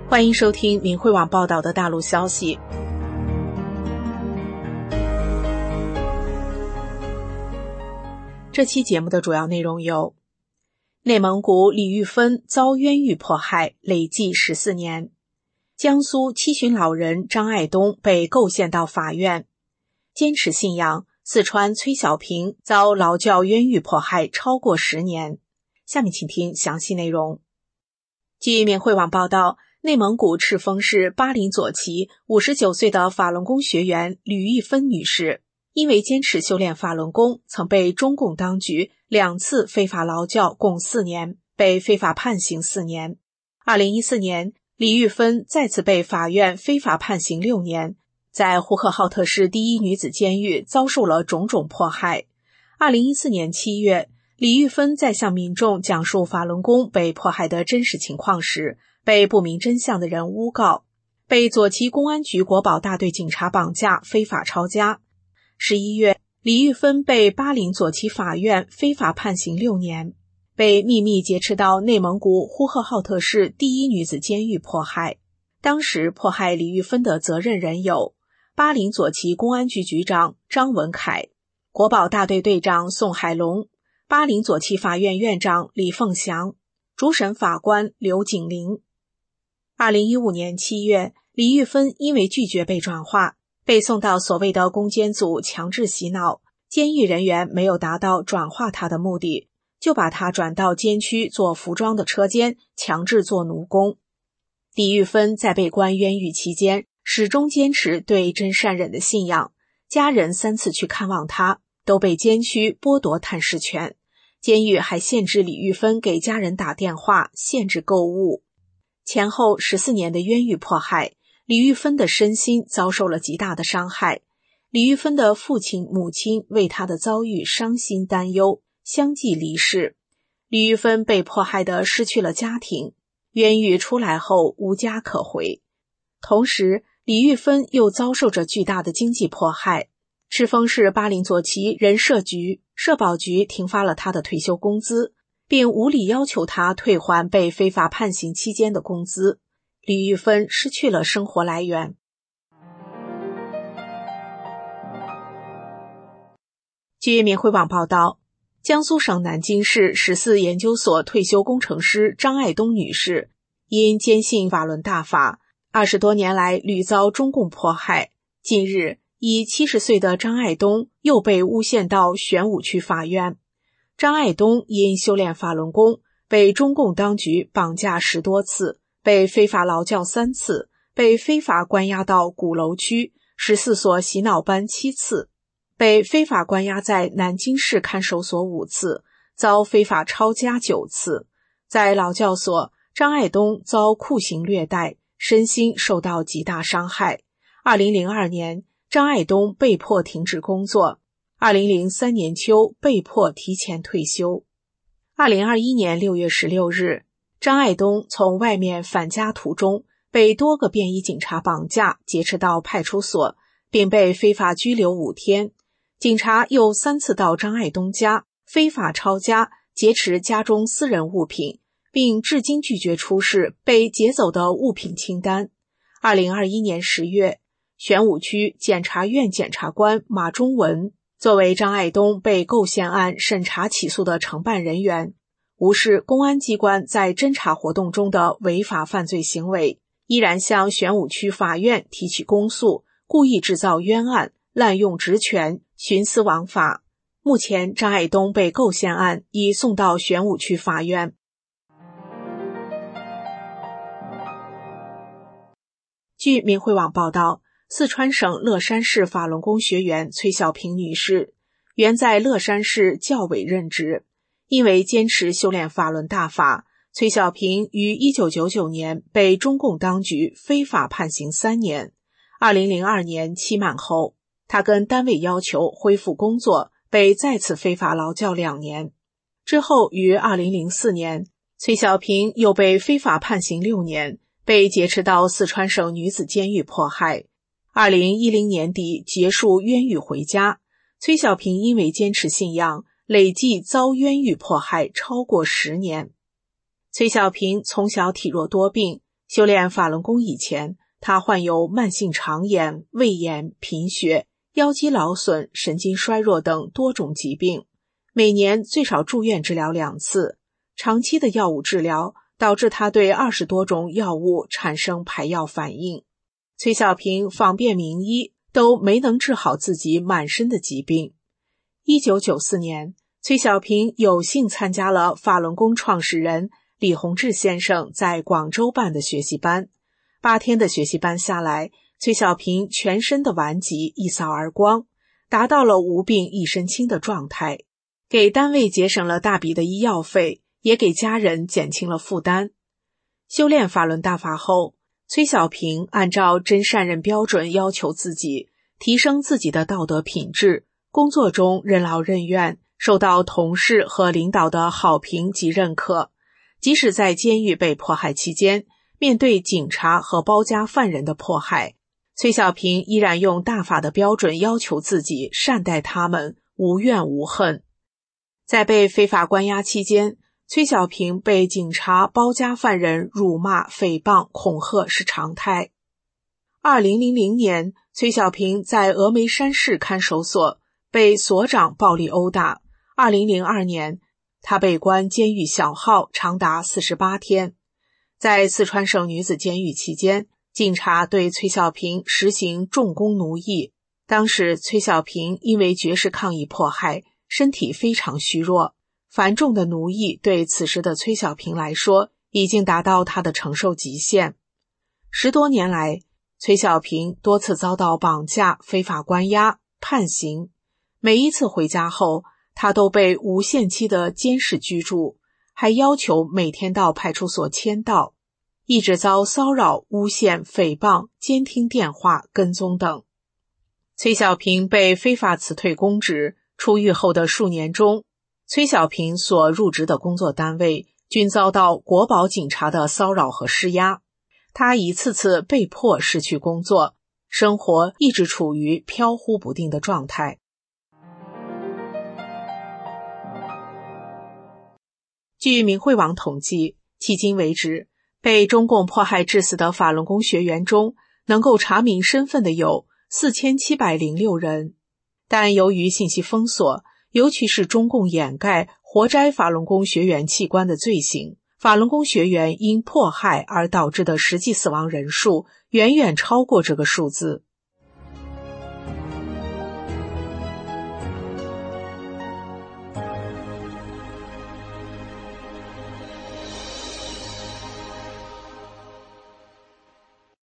欢迎收听明慧网报道的大陆消息。这期节目的主要内容有：内蒙古李玉芬遭冤狱迫害，累计14年；江苏七旬老人张爱东被构陷到法院；坚持信仰，四川崔小平遭劳教冤狱迫害超过10年。下面请听详细内容。据明慧网报道，内蒙古赤峰市巴林左旗59岁的法轮功学员吕玉芬女士，因为坚持修炼法轮功，曾被中共当局2次非法劳教共4年，被非法判刑4年。2014年，李玉芬再次被法院非法判刑6年，在呼和浩特市第一女子监狱遭受了种种迫害。2014年7月，李玉芬在向民众讲述法轮功被迫害的真实情况时，被不明真相的人诬告，被左旗公安局国保大队警察绑架非法抄家。11月，李玉芬被巴林左旗法院非法判刑6年，被秘密劫持到内蒙古呼和浩特市第一女子监狱迫害。当时迫害李玉芬的责任人有巴林左旗公安局局长张文凯、国保大队队长宋海龙、巴林左旗法院院长李凤祥、主审法官刘景林。2015年7月，李玉芬因为拒绝被转化，被送到所谓的攻坚组强制洗脑，监狱人员没有达到转化他的目的，就把他转到监区做服装的车间，强制做奴工。李玉芬在被关冤狱期间，始终坚持对真善忍的信仰，家人3次去看望他，都被监区剥夺探视权，监狱还限制李玉芬给家人打电话，限制购物。前后14年的冤狱迫害，李玉芬的身心遭受了极大的伤害。李玉芬的父亲母亲为她的遭遇伤心担忧，相继离世。李玉芬被迫害的失去了家庭，冤狱出来后无家可回。同时，李玉芬又遭受着巨大的经济迫害。赤峰市巴林左旗人社局、社保局停发了他的退休工资，并无理要求他退还被非法判刑期间的工资。李玉芬失去了生活来源。据明慧网报道，江苏省南京市14研究所退休工程师张爱东女士，因坚信法轮大法，20多年来屡遭中共迫害。近日，已70岁的张爱东又被诬陷到玄武区法院。张爱东因修炼法轮功，被中共当局绑架10多次，被非法劳教3次，被非法关押到鼓楼区14所洗脑班7次，被非法关押在南京市看守所5次，遭非法抄家9次。在劳教所，张爱东遭酷刑虐待，身心受到极大伤害。2002年，张爱东被迫停止工作，2003年秋被迫提前退休。2021年6月16日，张爱东从外面返家途中被多个便衣警察绑架，劫持到派出所，并被非法拘留5天。警察又3次到张爱东家非法抄家，劫持家中私人物品，并至今拒绝出示被劫走的物品清单。2021年10月，玄武区检察院检察官马忠文作为张爱东被构陷案审查起诉的承办人员，无视公安机关在侦查活动中的违法犯罪行为，依然向玄武区法院提起公诉，故意制造冤案，滥用职权，徇私枉法。目前，张爱东被构陷案已送到玄武区法院。据明慧网报道，四川省乐山市法轮功学员崔小平女士，原在乐山市教委任职，因为坚持修炼法轮大法，崔小平于1999年被中共当局非法判刑3年。2002年期满后，她跟单位要求恢复工作，被再次非法劳教2年。之后于2004年，崔小平又被非法判刑6年，被劫持到四川省女子监狱迫害。2010年底结束冤狱回家，崔小平因为坚持信仰，累计遭冤狱迫害超过10年。崔小平从小体弱多病， 修炼法轮功以前，他患有慢性肠炎、胃炎、贫血、腰肌劳损、神经衰弱等多种疾病，每年最少住院治疗2次。长期的药物治疗导致他对20多种药物产生排药反应。崔小平访遍名医，都没能治好自己满身的疾病。1994年，崔小平有幸参加了法轮功创始人李洪志先生在广州办的学习班。8天的学习班下来，崔小平全身的顽疾一扫而光，达到了无病一身轻的状态，给单位节省了大笔的医药费，也给家人减轻了负担。修炼法轮大法后，崔小平按照真善忍标准要求自己，提升自己的道德品质，工作中任劳任怨，受到同事和领导的好评及认可。即使在监狱被迫害期间，面对警察和包夹犯人的迫害，崔小平依然用大法的标准要求自己善待他们，无怨无恨。在被非法关押期间，崔小平被警察、包夹犯人辱骂、诽谤、恐吓是常态。2000年，崔小平在峨眉山市看守所被所长暴力殴打。2002年，他被关监狱小号长达48天。在四川省女子监狱期间，警察对崔小平实行重工奴役。当时崔小平因为绝食抗议迫害，身体非常虚弱，繁重的奴役对此时的崔小平来说已经达到他的承受极限。10多年来，崔小平多次遭到绑架、非法关押、判刑，每一次回家后，他都被无限期的监视居住，还要求每天到派出所签到，一直遭骚扰、诬陷、诽谤、监听电话、跟踪等。崔小平被非法辞退公职，出狱后的数年中，崔小平所入职的工作单位均遭到国保警察的骚扰和施压，他一次次被迫失去工作，生活一直处于飘忽不定的状态。据明慧网统计，迄今为止，被中共迫害致死的法轮功学员中，能够查明身份的有4706人。但由于信息封锁，尤其是中共掩盖活摘法轮功学员器官的罪行，法轮功学员因迫害而导致的实际死亡人数远远超过这个数字。